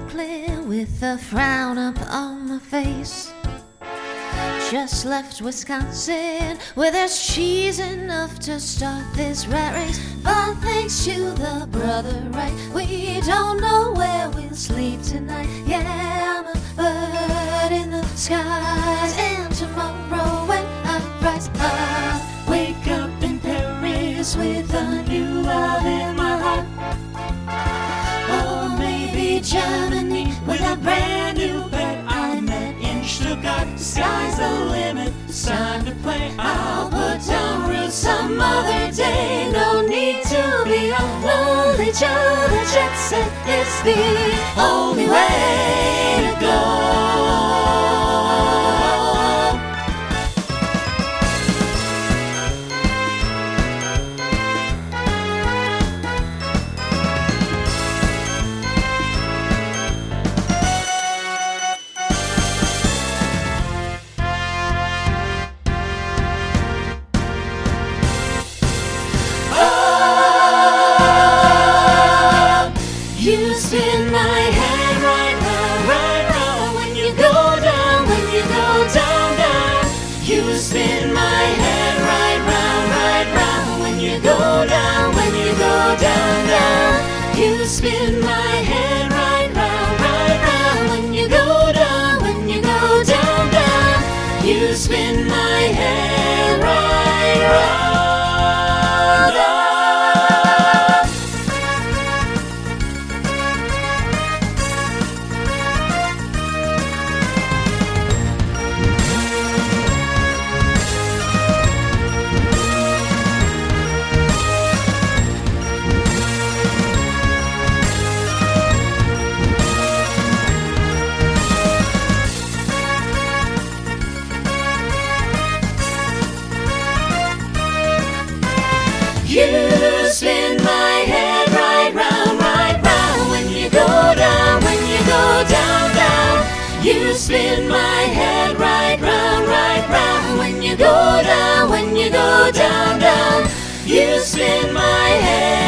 Brooklyn with a frown up on my face. Just left Wisconsin where there's cheese enough to start this rat race. But thanks to the brother right, we don't know where we'll sleep tonight. Yeah, I'm a bird in the skies, and tomorrow when I rise, I'll wake up in Paris with a new love in my heart. Or maybe Germany with a brand new pet I met in Stuttgart. The sky's the limit, it's time to play. I'll put down roots some other day. No need to be alone. The jet set is the only way to go. You spin my head right round, right round. When you go down, when you go down, down. You spin my head right round, right round. When you go down, when you go down, down. You spin my head right round, right round. When you go down, when you go down, down. You spin my head right round. You spin my head right round, right round. When you go down, when you go down, down. You spin my head right round, right round. When you go down, when you go down, down. You spin my head.